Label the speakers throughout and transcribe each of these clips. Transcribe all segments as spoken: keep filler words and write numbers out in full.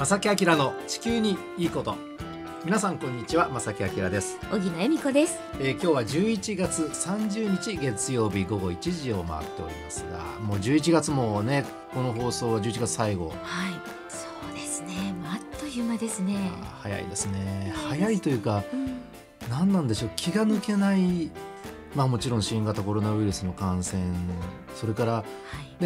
Speaker 1: 正木明の地球にいいこと。皆さんこんにちは、正木明です。
Speaker 2: 小木恵美子です。
Speaker 1: えー、今日はじゅういちがつさんじゅうにち月曜日午後いちじを回っておりますが、もうじゅういちがつもね、この放送はじゅういちがつ最後。
Speaker 2: はい、そうですね、あっという間ですね。
Speaker 1: 早いですね。早いというか、
Speaker 2: うん、
Speaker 1: 何なんでしょう、気が抜けない。まあもちろん新型コロナウイルスの感染、それから、
Speaker 2: はい、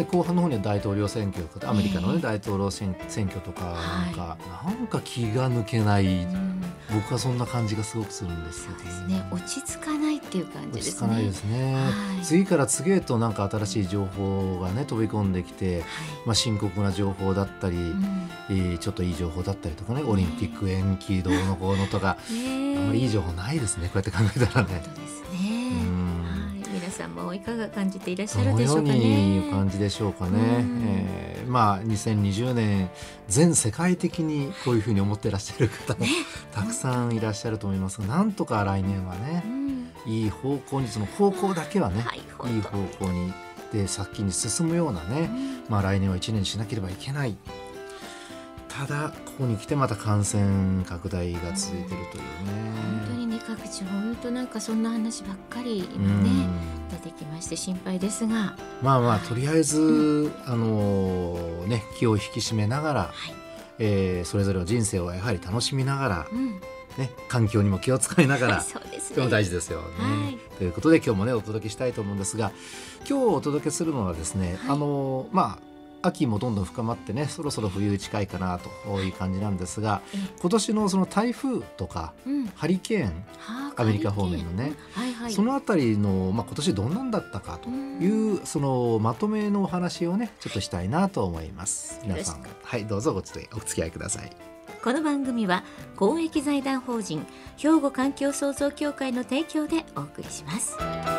Speaker 1: で後半の方には大統領選挙とかアメリカの、ね
Speaker 2: えー
Speaker 1: 大統領選選挙とかなんか、
Speaker 2: は
Speaker 1: なんか気が抜けない、
Speaker 2: うん、
Speaker 1: 僕はそんな感じがすごくするんですよ
Speaker 2: そうですね、落ち着かないっていう感じですね。
Speaker 1: 落ち着かないですね、
Speaker 2: はい、
Speaker 1: 次から次へとなんか新しい情報がね飛び込んできて、
Speaker 2: はい、
Speaker 1: まあ、深刻な情報だったり、
Speaker 2: うん
Speaker 1: えーちょっといい情報だったりとかね、オリンピック延期どうのこうのとか、
Speaker 2: ねえ、
Speaker 1: あんまりいい情報ないですね、こうやって考えたらね。
Speaker 2: 本当ですね。
Speaker 1: うん
Speaker 2: はい、皆さんもいかが感じていらっし
Speaker 1: ど
Speaker 2: ゃるでし
Speaker 1: のよう
Speaker 2: ょうかね。
Speaker 1: に感じでしょうかね、
Speaker 2: うん
Speaker 1: えーまあ、にせんにじゅうねん全世界的にこういうふうに思っていらっしゃる方も
Speaker 2: ね、
Speaker 1: たくさんいらっしゃると思いますが、なんとか来年はね、
Speaker 2: うん、
Speaker 1: いい方向に、その方向だけはね、
Speaker 2: はい、本当
Speaker 1: いい方向にで先に進むようなね、
Speaker 2: うん
Speaker 1: まあ、来年はいちねんしなければいけない。ただここに来てまた感染拡大が続いているという
Speaker 2: 本当
Speaker 1: ね。
Speaker 2: にね、各地本当なんかそんな話ばっかり
Speaker 1: う
Speaker 2: 今ね
Speaker 1: ん
Speaker 2: 出てきまして心配ですが、
Speaker 1: まあまあとりあえず、あのね、気を引き締めながら、
Speaker 2: はい、
Speaker 1: えーそれぞれの人生をやはり楽しみながら、
Speaker 2: うん
Speaker 1: ね、環境にも気を使いながら
Speaker 2: そうですね、
Speaker 1: とても大事ですよね、
Speaker 2: はい
Speaker 1: ということで今日もねお届けしたいと思うんですが、今日お届けするのはですね、
Speaker 2: はい
Speaker 1: あのまあ秋もどんどん深まってね、そろそろ冬近いかなという感じなんですが、
Speaker 2: え
Speaker 1: 今年のその台風とか
Speaker 2: うん、
Speaker 1: ハリケーン、
Speaker 2: はあ
Speaker 1: アメリカ方面のね、
Speaker 2: ハリケーン、はいはい、
Speaker 1: そのあたりの、まあ、今年どんなんだったかというそのまとめのお話をねちょっとしたいなと思います。皆さん、
Speaker 2: よろし
Speaker 1: はい、どうぞごつお付き合いください。
Speaker 2: この番組は公益財団法人兵庫環境創造協会の提供でお送りします。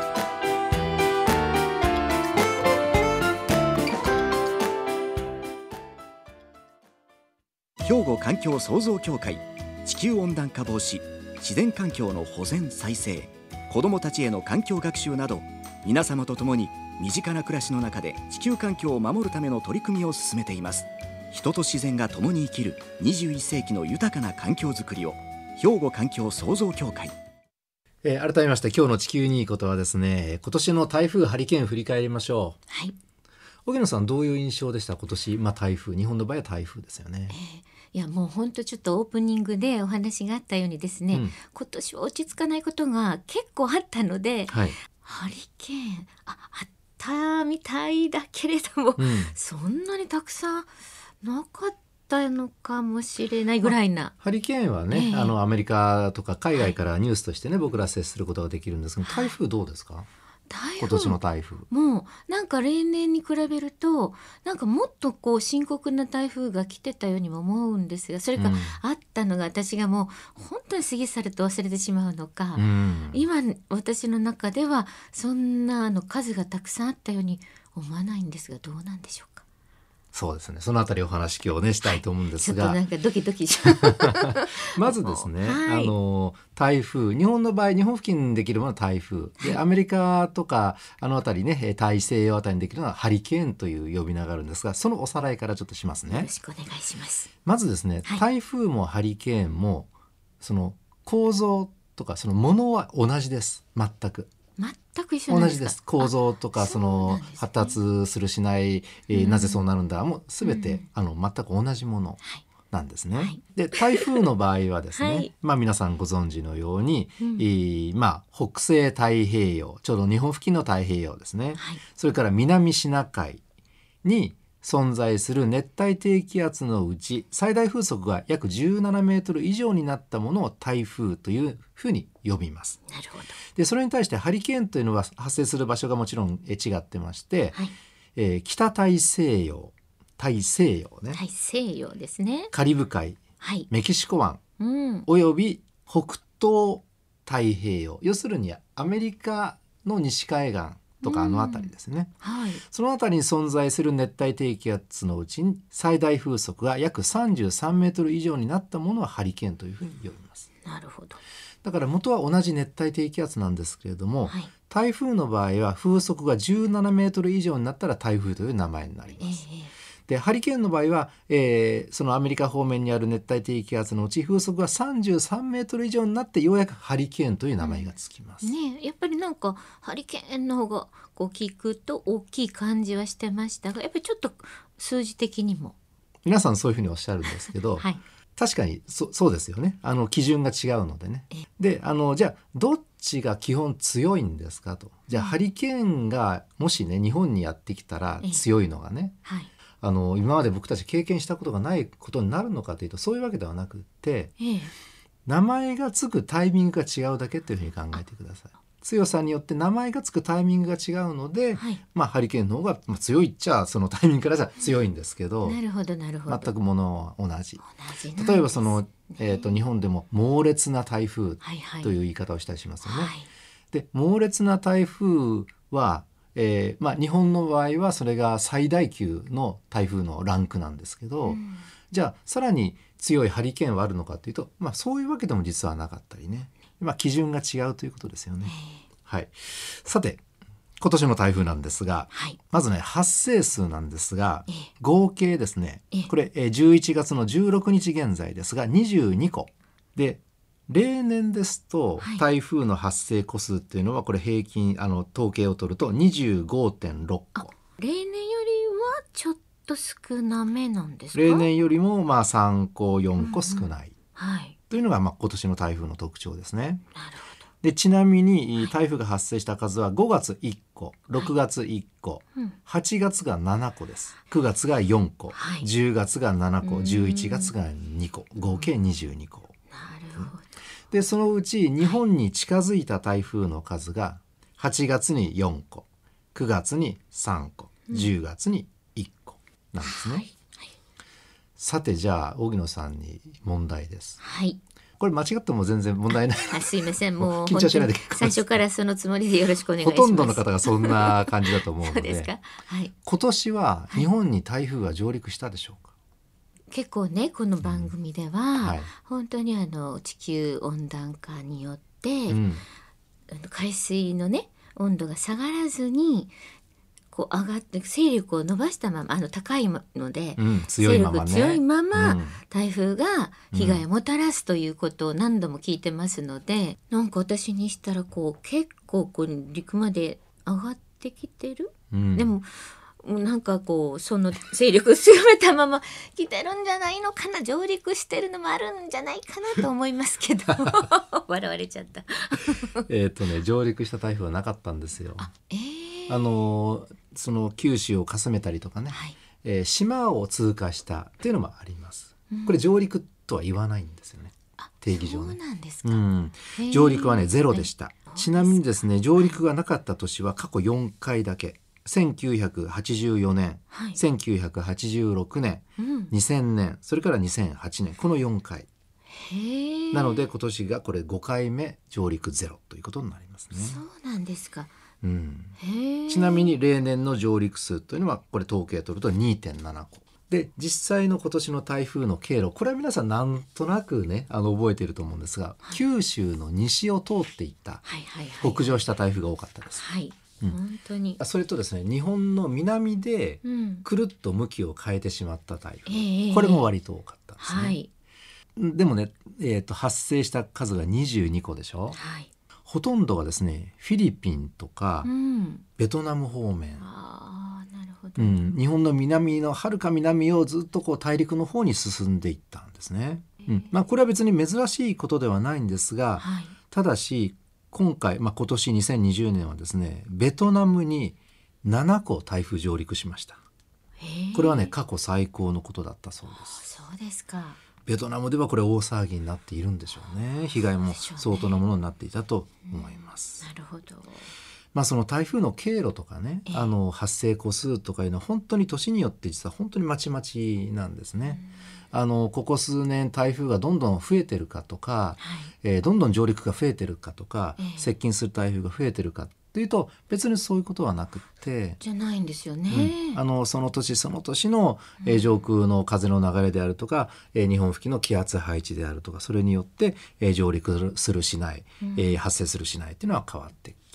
Speaker 3: 兵庫環境創造協会、地球温暖化防止、自然環境の保全再生、子どもたちへの環境学習など、皆様と共に身近な暮らしの中で地球環境を守るための取り組みを進めています。人と自然が共に生きるにじゅういっせいきの豊かな環境づくりを、兵庫環境創造協会。
Speaker 1: えー改めまして今日の地球にいいことはですね、今年の台風ハリケーン振り返りましょう。
Speaker 2: はい、
Speaker 1: 荻野さんどういう印象でした今年、まあ、台風、日本の場合は台風ですよね。
Speaker 2: いやもう本当ちょっとオープニングでお話があったようにですね、
Speaker 1: うん
Speaker 2: 今年は落ち着かないことが結構あったので、
Speaker 1: はい、
Speaker 2: ハリケーン あ, あったみたいだけれども、
Speaker 1: うん
Speaker 2: そんなにたくさんなかったのかもしれないぐらいな。
Speaker 1: ハリケーンはね、
Speaker 2: ええ
Speaker 1: あのアメリカとか海外からニュースとしてね、僕ら接することができるんですが、台風どうですか、
Speaker 2: 台風
Speaker 1: 今年の台風。
Speaker 2: もうなんか例年に比べるとなんかもっとこう深刻な台風が来てたようにも思うんですが、それか
Speaker 1: うん
Speaker 2: あったのが私がもう本当に過ぎ去ると忘れてしまうのか、
Speaker 1: うん
Speaker 2: 今私の中ではそんなあの数がたくさんあったように思わないんですが、どうなんでしょうか。
Speaker 1: そうですね、そのあたりお話今日ねしたいと思うんですが、
Speaker 2: ちょっとなんかドキドキしちゃう
Speaker 1: まずですね、
Speaker 2: はい
Speaker 1: あの台風、日本の場合日本付近にできるものは台風で、アメリカとかあのあたりね、えー大西洋あたりにできるのはハリケーンという呼び名があるんですが、そのおさらいからちょっとしますね
Speaker 2: よろ。しくお願いします。
Speaker 1: まずですね、
Speaker 2: はい
Speaker 1: 台風もハリケーンもその構造とかそのものは同じです。全く
Speaker 2: 全く一緒なんですか。
Speaker 1: 同じです。構造とか
Speaker 2: あ
Speaker 1: その
Speaker 2: そうなんですね
Speaker 1: 発達するしない、えー
Speaker 2: うん
Speaker 1: なぜそうなるんだもう全て、
Speaker 2: うん
Speaker 1: あの全く同じもの
Speaker 2: はい
Speaker 1: なんですね。
Speaker 2: はい
Speaker 1: で台風の場合はですね、
Speaker 2: はい
Speaker 1: まあ、皆さんご存知のように、
Speaker 2: うん
Speaker 1: えーまあ、北西太平洋、ちょうど日本付近の太平洋ですね、
Speaker 2: はい
Speaker 1: それから南シナ海に存在する熱帯低気圧のうち最大風速が約じゅうななメートル以上になったものを台風というふうに呼びます。
Speaker 2: なるほど。
Speaker 1: でそれに対してハリケーンというのは発生する場所がもちろんえ違ってまして、
Speaker 2: はい、
Speaker 1: えー北大西洋、大西洋ね、
Speaker 2: 大西洋ですね。
Speaker 1: カリブ海、
Speaker 2: はい、
Speaker 1: メキシコ湾
Speaker 2: うん、
Speaker 1: および北東太平洋、要するにアメリカの西海岸とかあの辺りですね、
Speaker 2: はい、
Speaker 1: その辺りに存在する熱帯低気圧のうちに最大風速が約さんじゅうさんメートル以上になったものはハリケーンというふうに呼びます。
Speaker 2: なるほど。
Speaker 1: だから元は同じ熱帯低気圧なんですけれども、
Speaker 2: はい、
Speaker 1: 台風の場合は風速がじゅうななメートル以上になったら台風という名前になり
Speaker 2: ええ
Speaker 1: ます。 でハリケーンの場合は、えーそのアメリカ方面にある熱帯低気圧のうち風速がさんじゅうさんメートル以上になってようやくハリケーンという名前がつきます、
Speaker 2: ね、やっぱりなんかハリケーンの方がこう聞くと大きい感じはしてましたが、やっぱりちょっと数字的にも、
Speaker 1: 皆さんそういうふうにおっしゃるんですけど、
Speaker 2: はい、
Speaker 1: 確かに そ, そうですよね。あの基準が違うのでね。であのじゃあどっちが基本強いんですかと。じゃあハリケーンがもしね日本にやってきたら強いのがね、
Speaker 2: はい、
Speaker 1: あの今まで僕たち経験したことがないことになるのかというと、そういうわけではなくって、
Speaker 2: ええ、
Speaker 1: 名前がつくタイミングが違うだけというふうに考えてください。強さによって名前がつくタイミングが違うので、
Speaker 2: はい、
Speaker 1: まあ、ハリケーンの方が、まあ、強いっちゃそのタイミングからじゃ強いんですけど、
Speaker 2: なるほどなるほど、
Speaker 1: 全くものは同じ。
Speaker 2: 同じなんですね。
Speaker 1: 例えばその、えー、と日本でも猛烈な台風
Speaker 2: はいはい、
Speaker 1: という言い方をしたりしますよね。
Speaker 2: はい、
Speaker 1: で猛烈な台風は、えーまあ、日本の場合はそれが最大級の台風のランクなんですけど、
Speaker 2: うん、
Speaker 1: じゃあさらに強いハリケーンはあるのかというと、まあ、そういうわけでも実はなかったりね、まあ、基準が違うということですよね。はい、さて今年の台風なんですが、
Speaker 2: はい、
Speaker 1: まずね発生数なんですが、
Speaker 2: ええ、
Speaker 1: 合計ですね、
Speaker 2: ええ、
Speaker 1: これえーじゅういちがつのじゅうろくにち現在ですがにじゅうにこで、例年ですと
Speaker 2: はい
Speaker 1: 台風の発生個数っていうのはこれ平均あの統計を取ると にじゅうごてんろっこ、
Speaker 2: 例年よりはちょっと少なめなんですか？
Speaker 1: 例年よりもまあさんこよんこ少ない、
Speaker 2: はい、
Speaker 1: というのがまあ今年の台風の特徴ですね。
Speaker 2: なるほ
Speaker 1: でちなみに台風が発生した数はごがついっこ、ろくがついっこ、
Speaker 2: ど、うん、
Speaker 1: はちがつがななこです。くがつがよんこ、
Speaker 2: はい、
Speaker 1: じゅうがつがななこ、
Speaker 2: うん
Speaker 1: じゅういちがつがにこ、合計にじゅうにこ。
Speaker 2: なるほど、
Speaker 1: でそのうち日本に近づいた台風の数がはちがつによんこ、くがつにさんこ、じゅうがつにいっこなんですね。
Speaker 2: はい、
Speaker 1: さてじゃあ荻野さんに問題です。
Speaker 2: はい、
Speaker 1: これ間違っても全然問題ない。
Speaker 2: あ、すいません、もう
Speaker 1: 緊張しないで結構です
Speaker 2: 最初からそのつもりでよろしくお願いし
Speaker 1: ほ
Speaker 2: ます。
Speaker 1: とんどの方がそんな感じだと思うの
Speaker 2: そう
Speaker 1: で
Speaker 2: ですか、はい、
Speaker 1: 今年は日本に台風は上陸したでしょうか？
Speaker 2: 結構ねこの番組では、
Speaker 1: うんはい、
Speaker 2: 本当にあの地球温暖化によって、
Speaker 1: うん、
Speaker 2: あの海水のね温度が下がらずにこう上がって勢力を伸ばしたまま、あの高いので、
Speaker 1: うん、強いままね、
Speaker 2: 勢力強いまま、
Speaker 1: うん
Speaker 2: 台風が被害をもたらすということを何度も聞いてますので、なんか私にしたらこう結構こう陸まで上がってきてる、
Speaker 1: うん、
Speaker 2: でもなんかこうその勢力強めたまま来てるんじゃないのかな、上陸してるのもあるんじゃないかなと思いますけど笑われちゃった
Speaker 1: えっとね上陸した台風はなかったんですよ。
Speaker 2: あ、えー、
Speaker 1: あのその九州をかすめたりとかね、
Speaker 2: はい、
Speaker 1: えー島を通過したっていうのもあります、
Speaker 2: うん、
Speaker 1: これ上陸とは言わないんですよね、
Speaker 2: あ、
Speaker 1: 定義上ね。
Speaker 2: そうなんですか、
Speaker 1: うん
Speaker 2: へー
Speaker 1: 上陸はねゼロでした、
Speaker 2: はい、
Speaker 1: ちなみにですね上陸がなかった年は過去よんかいだけ、せんきゅうひゃくはちじゅうよねん、
Speaker 2: はい、
Speaker 1: せんきゅうひゃくはちじゅうろくねん、
Speaker 2: うん、
Speaker 1: にせんねん、それからにせんはちねん、このよんかい
Speaker 2: へー、
Speaker 1: なので今年がこれごかいめ上陸ゼロということになりますね。
Speaker 2: そうなんですか、
Speaker 1: うん、
Speaker 2: へー、
Speaker 1: ちなみに例年の上陸数というのはこれ統計取ると にてんななこで、実際の今年の台風の経路、これは皆さんなんとなくねあの覚えていると思うんですが、はい、九州の西を通っていった、
Speaker 2: はいはいはい、
Speaker 1: 北上した台風が多かったです、
Speaker 2: はい、うん、本当に
Speaker 1: それとですね日本の南で
Speaker 2: うん
Speaker 1: くるっと向きを変えてしまった台風、
Speaker 2: えー、
Speaker 1: これも割と多かったんですね、
Speaker 2: はい、
Speaker 1: でもね、えーと、発生した数がにじゅうにこでしょ、
Speaker 2: はい、
Speaker 1: ほとんどがですねフィリピンとか、
Speaker 2: うん、
Speaker 1: ベトナム方面、
Speaker 2: あー、なるほど、
Speaker 1: うん、日本の南のはるか南をずっとこう大陸の方に進んでいったんですね、うんまあ、これは別に珍しいことではないんですが、
Speaker 2: はい、
Speaker 1: ただし今回、まあ、今年にせんにじゅうねんはですねベトナムにななこ台風上陸しました。これはね過去最高のことだったそうです。
Speaker 2: そうですか。
Speaker 1: ベトナムではこれ大騒ぎになっているんでしょうね。被害も相当なものになっていたと思います、
Speaker 2: うん、なるほど。
Speaker 1: まあ、その台風の経路とかね、あの発生個数とかいうのは本当に年によって実は本当にまちまちなんですね、うん、あのここ数年台風がどんどん増えてるかとか、はい、えー、どんどん上陸が増えてるかとか、えー、接近する台風が増えてるかっていうと別にそういうことはなくって
Speaker 2: じゃないんですよね、
Speaker 1: うん、あのその年その年の、えー、上空の風の流れであるとか、えー、日本付近の気圧配置であるとかそれによって、えー、上陸するしない、うん、えー、発生するしないっていうのは変わってき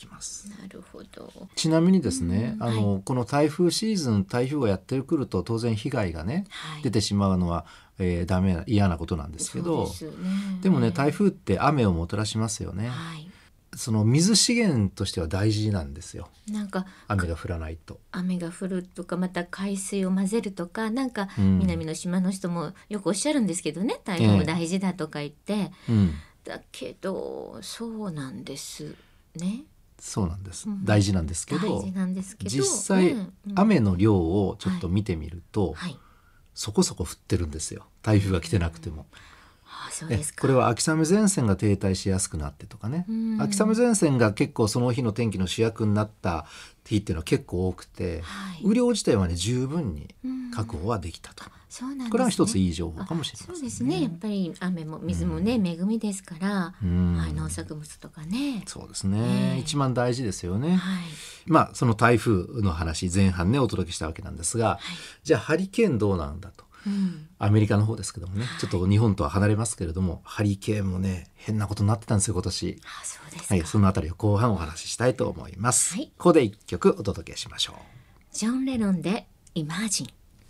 Speaker 1: きます。
Speaker 2: なるほど。
Speaker 1: ちなみにですね、
Speaker 2: うん
Speaker 1: あの、
Speaker 2: はい、
Speaker 1: この台風シーズン、台風がやってくると当然被害がね、
Speaker 2: はい、
Speaker 1: 出てしまうのは、えー、ダメな嫌なことなんですけど、
Speaker 2: そうですね、
Speaker 1: でもね台風って雨をもたらしますよね、
Speaker 2: はい、
Speaker 1: その水資源としては大事なんですよ。
Speaker 2: なんか
Speaker 1: 雨が降らないと
Speaker 2: 雨が降るとかまた海水を混ぜるとかなんか
Speaker 1: うん
Speaker 2: 南の島の人もよくおっしゃるんですけどね、台風も大事だとか言って、
Speaker 1: うん
Speaker 2: だけどそうなんですね。
Speaker 1: そうなんです、
Speaker 2: うん、
Speaker 1: 大事なんですけど
Speaker 2: 大事なんですけど
Speaker 1: 実際、
Speaker 2: ねうん、
Speaker 1: 雨の量をちょっと見てみると、
Speaker 2: はいはい、
Speaker 1: そこそこ降ってるんですよ、台風が来てなくても。
Speaker 2: ああそうですか。
Speaker 1: これは秋雨前線が停滞しやすくなってとかね、
Speaker 2: うん
Speaker 1: 秋雨前線が結構その日の天気の主役になった日っていうのは結構多くて、
Speaker 2: はい、
Speaker 1: 雨量自体はね十分に確保はできたと、
Speaker 2: うん、そうなんですね、
Speaker 1: これは一ついい情報かもしれませんね。
Speaker 2: そうですね、やっぱり雨も水もね、うん、恵みですから、
Speaker 1: うん
Speaker 2: はい、農作物とかね、
Speaker 1: そうですね、えー、一番大事ですよね、
Speaker 2: はい、
Speaker 1: まあその台風の話前半ねお届けしたわけなんですが、はい、じゃあハリケーンどうなんだと、うん、アメリカの方ですけどもね、はい、ちょっと日本とは離れますけれどもハリケーンもね変なことになってたんですよ今年。
Speaker 2: あ、そうですか。
Speaker 1: はい、そのあたりを後半お話ししたいと思います、はい、ここで一曲お届けしましょう。
Speaker 2: ジョン・レノンでイマージン。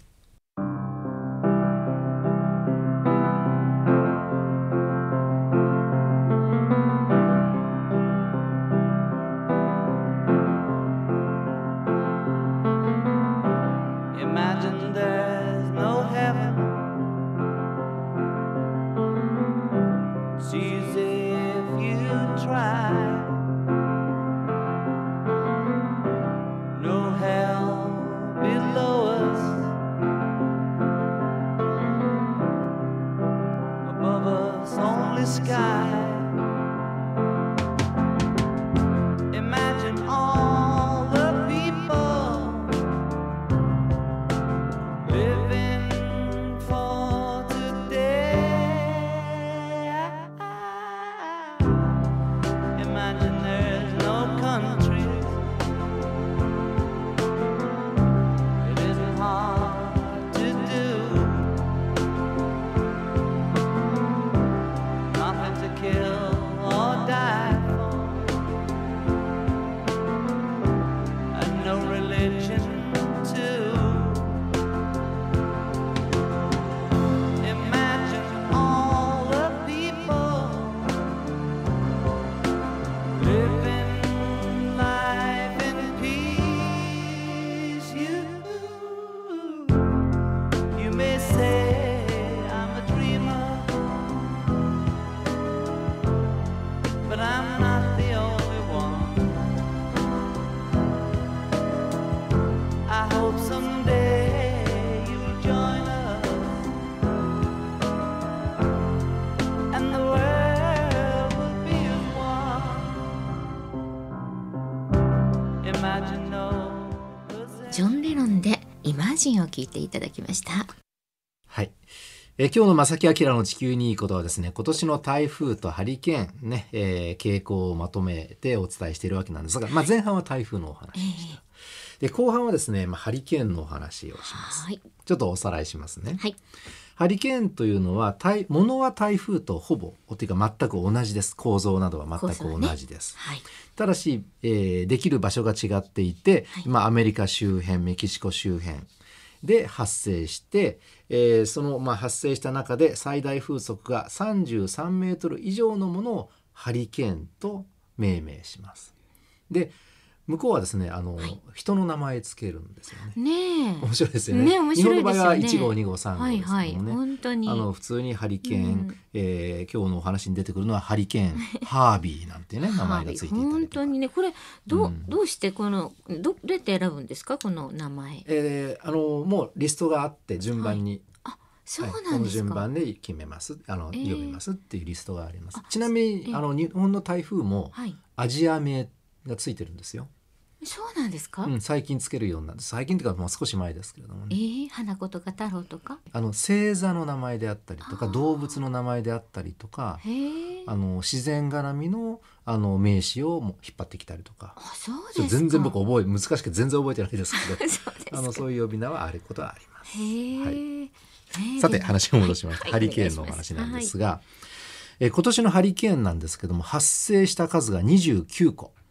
Speaker 2: ジョン・レノンでイマージンを聞いていただきました。
Speaker 1: はい、え今日の正木明の地球にいいことはですね、今年の台風とハリケーンね、えー、傾向をまとめてお伝えしているわけなんですが、まあ、前半は台風のお話でした、えー、で後半はですね、まあ、ハリケーンのお話をします。はい、ちょっとおさらいしますね。はい、ハリケーンというのはものは台風とほぼというか全く同じです。構造などは全く同じです、ね。はい、ただし、えー、できる場所が違っていて、はい、まあ、アメリカ周辺メキシコ周辺で発生して、えー、その、まあ、発生した中で最大風速がさんじゅうさんメートル以上のものをハリケーンと命名します。で向こうはですね、あの、はい、人の名前つけるんですよね。ねえ、面白いですよね。ね、面白いですよね。日本の場合はいち号に号さん号ですけどもね、はいはい、本当にあの普通にハリケーン、うん、えー、今日のお話に出てくるのはハリケーンハービーなんてね名前がついていたりとか。
Speaker 2: 本当にね、これどう、うん、どうしてこの ど, どうやって選ぶんですかこの名前。
Speaker 1: えー、あのもうリストがあって順番に、はい、
Speaker 2: あ、そうなんですか。
Speaker 1: はい、この順番で決めますあの、えー、呼びますっていうリストがあります。ちなみに、えー、あの日本の台風もアジア名がついてるんですよ。
Speaker 2: そうなんですか、
Speaker 1: うん、最近つけるようになって、最近というかもう少し前ですけれどもね、
Speaker 2: えー、花子とか太郎とか
Speaker 1: あの星座の名前であったりとか動物の名前であったりとかあの自然絡み の, あの名詞をも引っ張ってきたりとか。
Speaker 2: あ、そうですか。
Speaker 1: 全然僕覚え難しくて全然覚えてないですけどそうですか。あのそういう呼び名はあることはあります。へ、はい、さて話を戻しました、はい、ハリケーンのお話なんですが、はい、え今年のハリケーンなんですけども発生した数がにじゅうきゅうこ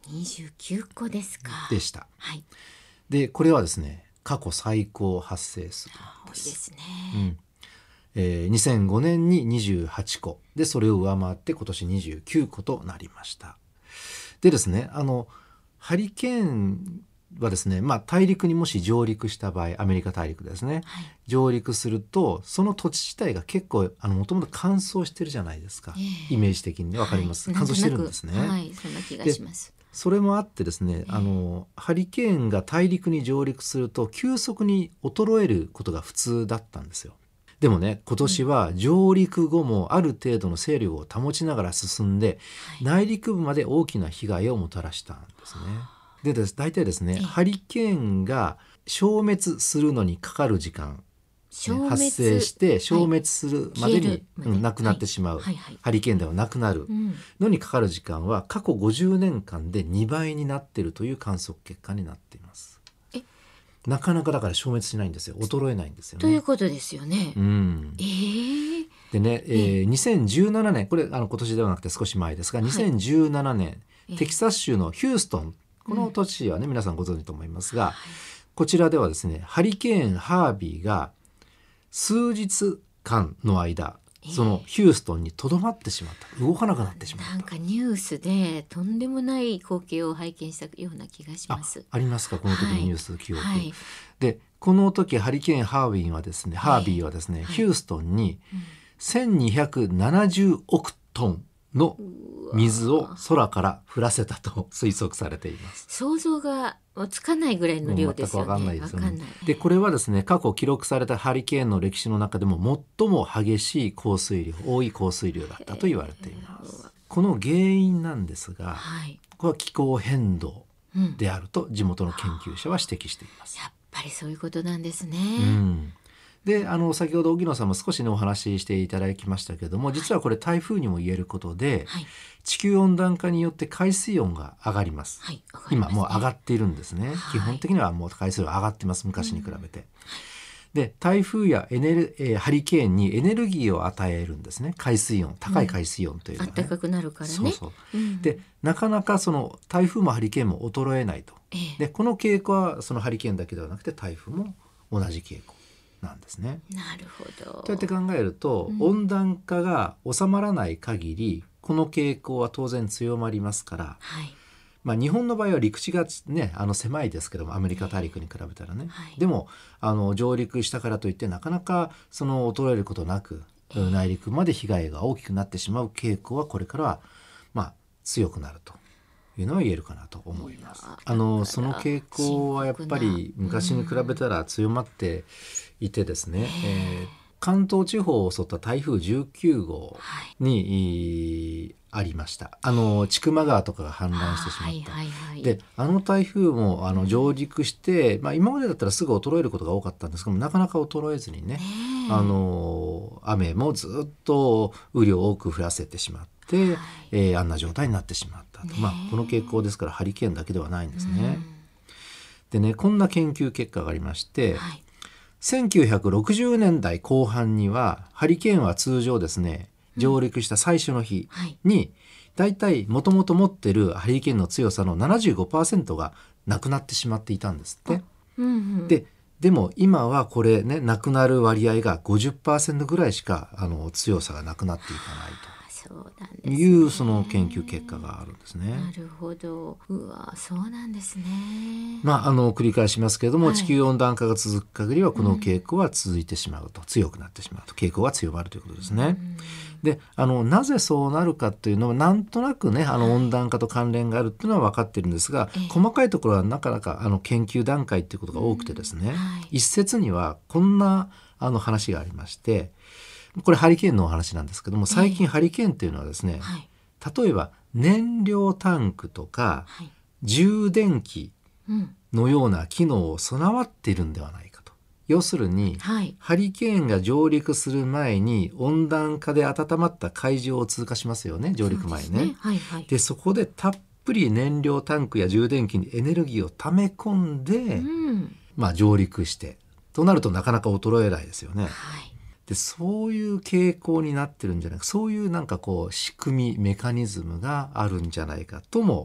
Speaker 2: にじゅうきゅうこですか。
Speaker 1: でした。
Speaker 2: はい。
Speaker 1: でこれはですね過去最高発生数なんです。
Speaker 2: 多いですね。
Speaker 1: うんえー、にせんごねんににじゅうはちこで、それを上回って今年にじゅうきゅうことなりました。でですねあのハリケーンはですね、まあ、大陸にもし上陸した場合、アメリカ大陸ですね、
Speaker 2: はい。
Speaker 1: 上陸するとその土地自体が結構もともと乾燥してるじゃないですか、
Speaker 2: ええ
Speaker 1: イメージ的にね分かります、
Speaker 2: はい
Speaker 1: 乾燥してるんですね、
Speaker 2: なんとなくはい、そんな気がします。
Speaker 1: それもあってですね、
Speaker 2: ええ
Speaker 1: あのハリケーンが大陸に上陸すると急速に衰えることが普通だったんですよ。でもね今年は上陸後もある程度の勢力を保ちながら進んで、
Speaker 2: はい
Speaker 1: 内陸部まで大きな被害をもたらしたんですね。でです大体ですね
Speaker 2: ええ
Speaker 1: ハリケーンが消滅するのにかかる時間、ね
Speaker 2: 消滅
Speaker 1: 発生して消滅するまでに、
Speaker 2: 消えるまで
Speaker 1: うんなくなってしまう、
Speaker 2: はいはい。
Speaker 1: ハリケーンではなくなる
Speaker 2: うん。
Speaker 1: のにかかる時間は過去ごじゅうねんかんでにばいになっているという観測結果になっています。
Speaker 2: え
Speaker 1: なかなかだから消滅しないんですよ、衰えないんですよね。
Speaker 2: ということですよね。
Speaker 1: うん
Speaker 2: ええ
Speaker 1: でね、えーにせんじゅうななねんこれあの今年ではなくて少し前ですが、
Speaker 2: はい
Speaker 1: にせんじゅうななねん、
Speaker 2: ええ
Speaker 1: テキサス州のヒューストン、この土地はね、皆さんご存知と思いますが、
Speaker 2: はい
Speaker 1: こちらではですねハリケーンハービーが数日間の間
Speaker 2: ええ
Speaker 1: そのヒューストンにとどまってしまった、動かなくなってしまった。
Speaker 2: なんかニュースでとんでもない光景を拝見したような気がし
Speaker 1: あ
Speaker 2: ます。
Speaker 1: ありますかこの時のニュース記憶、
Speaker 2: はい。
Speaker 1: でこの時ハリケーンハービーはですね、ハービーはですね、
Speaker 2: はい
Speaker 1: ヒューストンに
Speaker 2: うん
Speaker 1: せんにひゃくななじゅうおくトンの
Speaker 2: うわ
Speaker 1: 水を空から降らせたと推測されています。
Speaker 2: 想像がつかないぐらいの量ですよね。
Speaker 1: もう全くわかんないですよね
Speaker 2: わかんない
Speaker 1: でこれはですね過去記録されたハリケーンの歴史の中でも最も激しい降水量、多い降水量だったと言われていま
Speaker 2: へ
Speaker 1: す
Speaker 2: ー。
Speaker 1: この原因なんですが、
Speaker 2: はい。
Speaker 1: これは気候変動
Speaker 2: うん。
Speaker 1: であると地元の研究者は指摘しています。
Speaker 2: やっぱりそういうことなんですね。
Speaker 1: うんであの先ほど荻野さんも少しねお話ししていただきましたけども、実はこれ台風にも言えることで、
Speaker 2: はい
Speaker 1: 地球温暖化によって海水温が上がります。
Speaker 2: はい。わかりますね
Speaker 1: 今もう上がっているんですね、
Speaker 2: はい
Speaker 1: 基本的にはもう海水温上がってます昔に比べて、で台風やエネル、えーハリケーンにエネルギーを与えるんですね、海水温、高い海水温というのは、ね
Speaker 2: あったかくなるからね。
Speaker 1: そうそう
Speaker 2: うん
Speaker 1: でなかなかその台風もハリケーンも衰えないと。
Speaker 2: ええ
Speaker 1: でこの傾向はそのハリケーンだけではなくて台風も同じ傾向なんですね。
Speaker 2: なるほど。
Speaker 1: とやって考えると、
Speaker 2: うん
Speaker 1: 温暖化が収まらない限りこの傾向は当然強まりますから、
Speaker 2: はい。
Speaker 1: まあ、日本の場合は陸地が、ね、あの狭いですけどもアメリカ大陸に比べたらね、
Speaker 2: はい
Speaker 1: でもあの上陸したからといってなかなかその衰えることなく、内陸まで被害が大きくなってしまう傾向はこれからは、まあ、強くなるというのは言えるかなと思います。
Speaker 2: いやー
Speaker 1: あの
Speaker 2: だから
Speaker 1: その傾向はやっぱり昔に比べたら強まっていてですね、えー関東地方を襲った台風じゅうきゅうごう
Speaker 2: はい。
Speaker 1: に、えーありました。あの千曲川とかが氾濫してしまった、
Speaker 2: はいはいはい。
Speaker 1: であの台風もあの上陸して、まあ、今までだったらすぐ衰えることが多かったんですけどもなかなか衰えずにね、
Speaker 2: ねえ
Speaker 1: あの雨もずっと雨量を多く降らせてしまって、えーあんな状態になってしまったと、
Speaker 2: ね
Speaker 1: まあ、この傾向ですからハリケーンだけではないんですね。
Speaker 2: うん
Speaker 1: でねこんな研究結果がありまして、
Speaker 2: はい。
Speaker 1: せんきゅうひゃくろくじゅうねんだいこう半にはハリケーンは通常ですね上陸した最初の日
Speaker 2: はい。
Speaker 1: に、だいたいもともと持ってるハリケーンの強さの ななじゅうごパーセント がなくなってしまっていたんですって。
Speaker 2: うんうん。
Speaker 1: ででも今はこれねなくなる割合が ごじゅっパーセント ぐらいしかあの強さがなくなっていかない
Speaker 2: そうなんです
Speaker 1: と
Speaker 2: ね。
Speaker 1: いうその研究結果があるんですね。
Speaker 2: なるほど。うわ、そうなんですね。
Speaker 1: まあ、あの繰り返しますけれども、
Speaker 2: はい
Speaker 1: 地球温暖化が続く限りはこの傾向は続いてしまうと、強くなってしまうと傾向が強まるということですね。であのなぜそうなるかというのはなんとなくねあの温暖化と関連があるっていうのは分かってるんですが、
Speaker 2: ええ
Speaker 1: 細かいところはなかなかあの研究段階っていうことが多くてですね、
Speaker 2: はい
Speaker 1: 一説にはこんなあの話がありまして、これハリケーンのお話なんですけども、最近ハリケーンっていうのはですね、
Speaker 2: はい。
Speaker 1: 例えば燃料タンクとか
Speaker 2: はい。
Speaker 1: 充電器
Speaker 2: うん。
Speaker 1: のような機能を備わっているんではないかと。要するに、
Speaker 2: はい。
Speaker 1: ハリケーンが上陸する前に温暖化で温まった海上を通過しますよね、上陸前ね。
Speaker 2: そうですはいはい。
Speaker 1: でそこでたっぷり燃料タンクや充電器にエネルギーを溜め込んで、
Speaker 2: うん。
Speaker 1: まあ、上陸してとなるとなかなか衰えないですよね。
Speaker 2: はい。
Speaker 1: でそういう傾向になってるんじゃないか、そういうなんかこう仕組みメカニズムがあるんじゃないかとも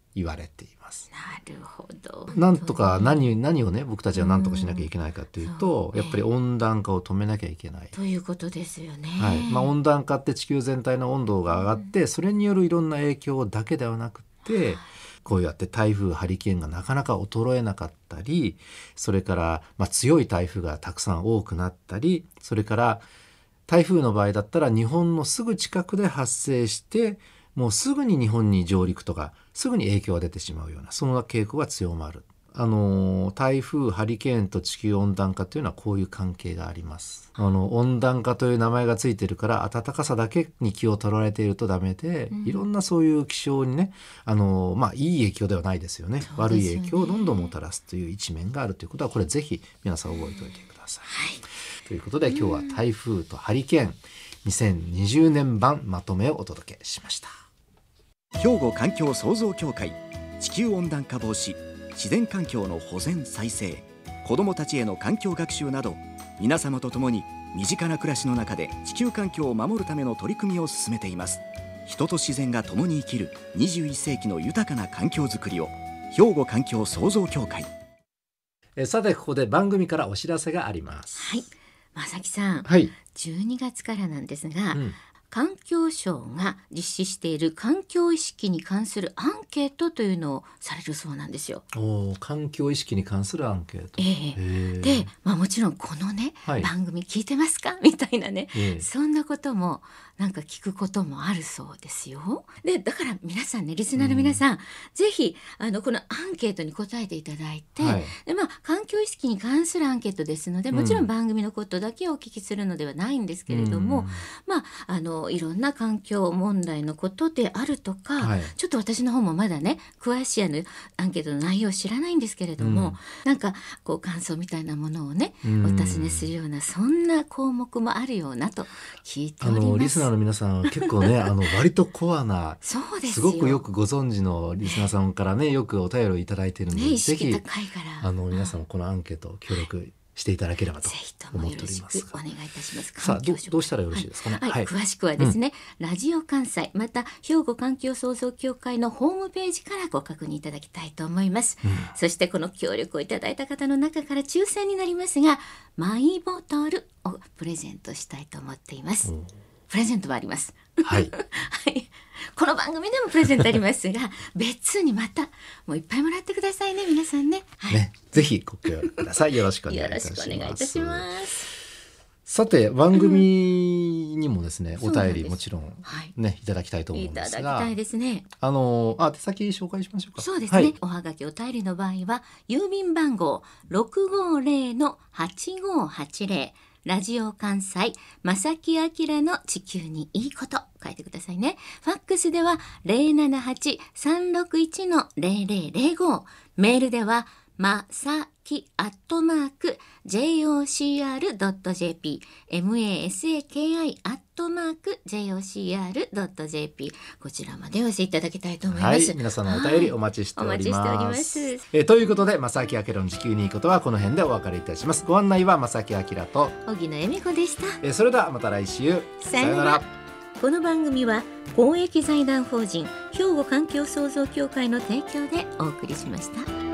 Speaker 1: 言われています。
Speaker 2: なるほど。
Speaker 1: なんとか何、何をね僕たちは何とかしなきゃいけないかというと、
Speaker 2: うん
Speaker 1: やっぱり温暖化を止めなきゃいけない。
Speaker 2: ということですよね。
Speaker 1: はいまあ、温暖化って地球全体の温度が上がって、それによるいろんな影響だけではなくて、こうやって台風ハリケーンがなかなか衰えなかったり、それからまあ強い台風がたくさん多くなったり、それから台風の場合だったら日本のすぐ近くで発生してもうすぐに日本に上陸とかすぐに影響が出てしまうようなそんな傾向が強まる。あの台風ハリケーンと地球温暖化というのはこういう関係があります。あの温暖化という名前がついてるから暖かさだけに気を取られているとダメで、うん、いろんなそういう気象にねあの、まあ、いい影響ではないですよね。悪い影響をどんどんもたらすという一面があるということはこれぜひ皆さん覚えておいてください、はい、ということで今日は台風とハリケーンにせんにじゅうねん版まとめをお届けしました。
Speaker 3: 兵庫環境創造協会地球温暖化防止自然環境の保全再生子どもたちへの環境学習など皆様と共に身近な暮らしの中で地球環境を守るための取り組みを進めています。人と自然が共に生きるにじゅういっせいきの豊かな環境づくりを兵庫環境創造協会。
Speaker 1: えさてここで番組からお知らせがあります。
Speaker 2: はい、正木さん、
Speaker 1: はい、
Speaker 2: じゅうにがつからなんですが、
Speaker 1: うん
Speaker 2: 環境省が実施している環境意識に関するアンケートというのをされるそうなんですよ。
Speaker 1: お環境意識に関するアンケート、
Speaker 2: えー、で、まあ、もちろんこのね、はい、番組聞いてますかみたいなね、えー、そんなこともなんか聞くこともあるそうですよ。でだから皆さんねリスナーの皆さん、うん、ぜひあのこのアンケートに答えていただいて、はい、でまあ、環境意識に関するアンケートですのでもちろん番組のことだけをお聞きするのではないんですけれども、うん、まああのいろんな環境問題のことであるとか、はい、ちょっと私の方もまだね詳しいあのアンケートの内容を知らないんですけれども、うん、なんかこう感想みたいなものをね、うん、お尋ねするようなそんな項目もあるようなと聞いております。
Speaker 1: あのリスナーの皆さん結構ねあの割とコアな
Speaker 2: そうです
Speaker 1: すごくよくご存知のリスナーさんからねよくお便りをいただいているので、ね、
Speaker 2: ぜひあ
Speaker 1: の皆さんもこのアンケートを協力していただければと思っております。
Speaker 2: ぜひともよろしくお願いいたします。
Speaker 1: さあ ど, どうしたらよろしいですかね。
Speaker 2: はいはい、詳しくはですね、うん、ラジオ関西また兵庫環境創造協会のホームページからご確認いただきたいと思います、うん、そしてこの協力をいただいた方の中から抽選になりますがマイボトルをプレゼントしたいと思っています、うん、プレゼントもあります、
Speaker 1: はい
Speaker 2: はい、この番組でもプレゼントありますが別にまたもういっぱいもらってくださいね皆さん ね,、はい、
Speaker 1: ねぜひご協力ください。よろしくお願いいたします。
Speaker 2: よろしくお願いいたします。
Speaker 1: さて番組にもですね、うん、お便りもちろんね、はい、いただきたいと思うんですが、
Speaker 2: いただきたいですね。
Speaker 1: あのあ手先紹介しましょうか。
Speaker 2: そうですね、はい、おはがきお便りの場合は郵便番号 ろくごーぜろ はちごーはちぜろラジオ関西正木明の地球にいいこと書いてくださいね。ファックスでは ゼロななはち さんろくいち ゼロゼロゼロご メールではまさきアットマーク ジェイオーシーアールドットジェーピー マサキアットマーク ジェイオーシーアールドットジェーピー こちらまでお寄せいただきたいと思います、
Speaker 1: はい、皆さんのお便りお待ちしております、
Speaker 2: はい、お待ちしております。
Speaker 1: えー、ということで正木明の地球にいいことはこの辺でお別れいたします。ご案内は正木明と
Speaker 2: 荻野恵美子でした、
Speaker 1: えー、それではまた来週
Speaker 2: さよなら。この番組は公益財団法人兵庫環境創造協会の提供でお送りしました。